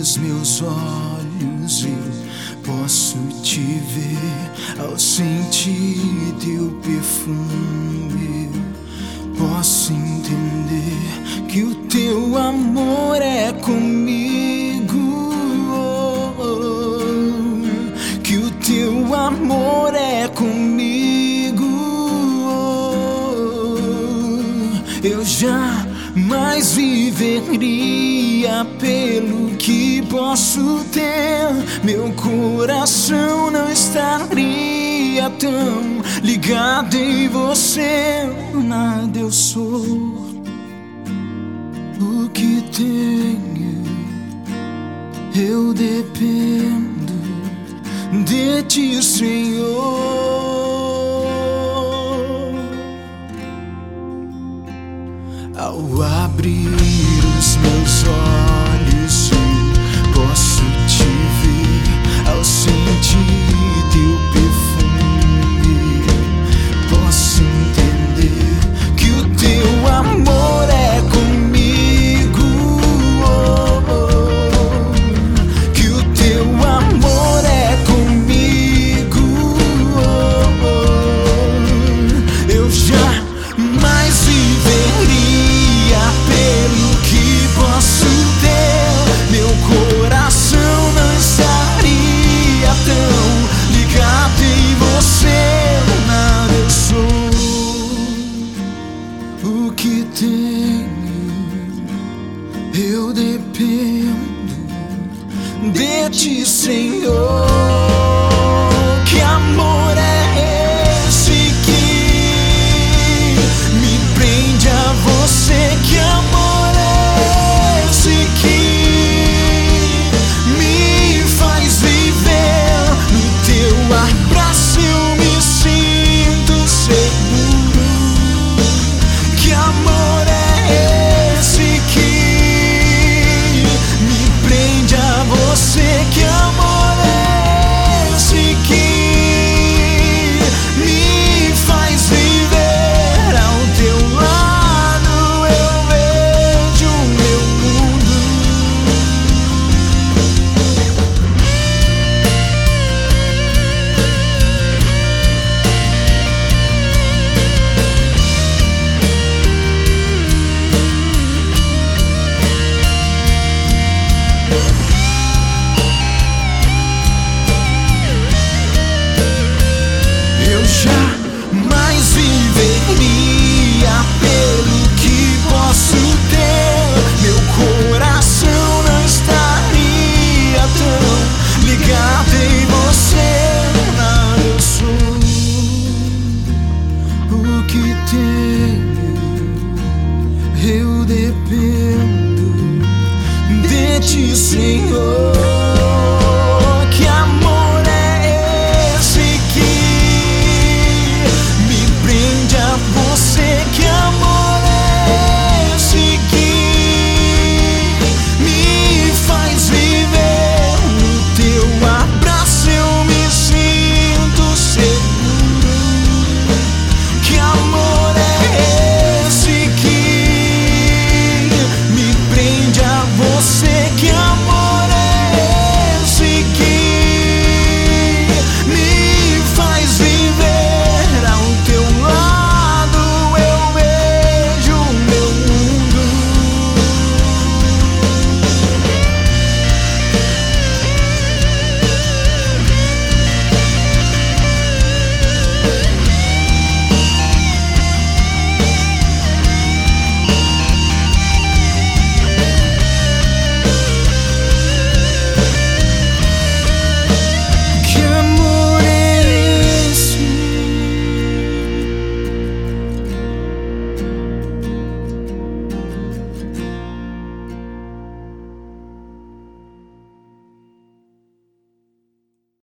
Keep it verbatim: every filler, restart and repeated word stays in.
os meus olhos eu posso te ver. Ao sentir teu perfume eu posso entender que o teu amor é comigo, que o teu amor é comigo. Eu jamais viveria pelo que posso ter. Meu coração não estaria tão ligado em você. Nada eu sou, o que tenho eu dependo de ti, Senhor. Ao abrir os meus olhos eu posso te ver. Ao sentir teu perfume posso entender que o teu amor é comigo, que o teu amor é comigo. Eu jamais viveria pelo que posso ter. Meu coração não estaria tão ligado em você. Nada eu sou, o que tenho eu dependo de ti, Senhor.